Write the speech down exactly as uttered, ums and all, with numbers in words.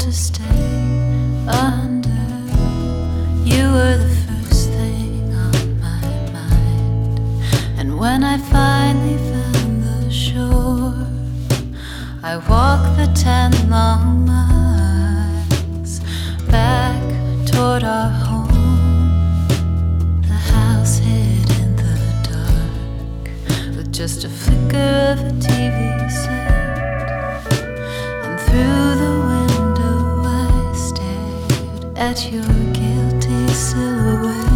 to stay under. You were the first thing on my mind, and when I finally found the shore, I walked the ten long miles back toward our home, the house hid in the dark with just a flicker of a T V set, and through the window I stared at your guilty silhouette.